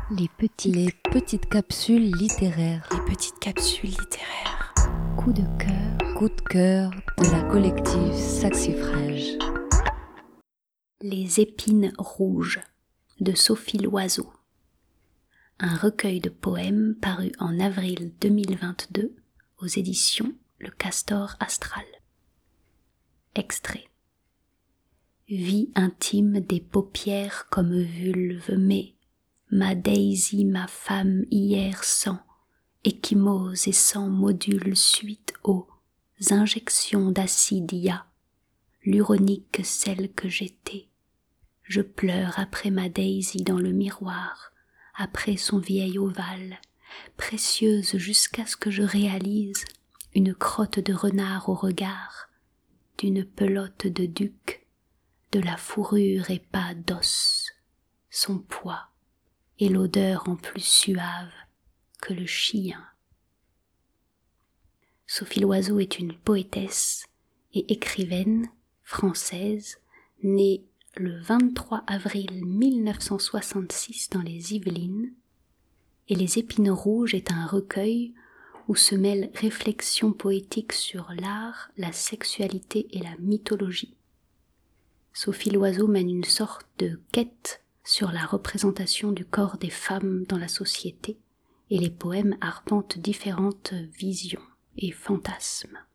Les petites capsules littéraires. Coup de cœur de la collective Saxifrage. Les épines rouges de Sophie Loiseau. Un recueil de poèmes paru en avril 2022 aux éditions Le Castor Astral. Extrait. Vie intime des paupières comme vulve, mais ma Daisy, ma femme hier sans échymose et sans module suite aux injections d'acide ia, l'uronique celle que j'étais. Je pleure après ma Daisy dans le miroir, après son vieil ovale, précieuse jusqu'à ce que je réalise une crotte de renard au regard, d'une pelote de duc, de la fourrure et pas d'os, son poids et l'odeur en plus suave que le chien. Sophie Loiseau est une poétesse et écrivaine française née le 23 avril 1966 dans les Yvelines, et Les épines rouges est un recueil où se mêlent réflexions poétiques sur l'art, la sexualité et la mythologie. Sophie Loiseau mène une sorte de quête sur la représentation du corps des femmes dans la société, et les poèmes arpentent différentes visions et fantasmes.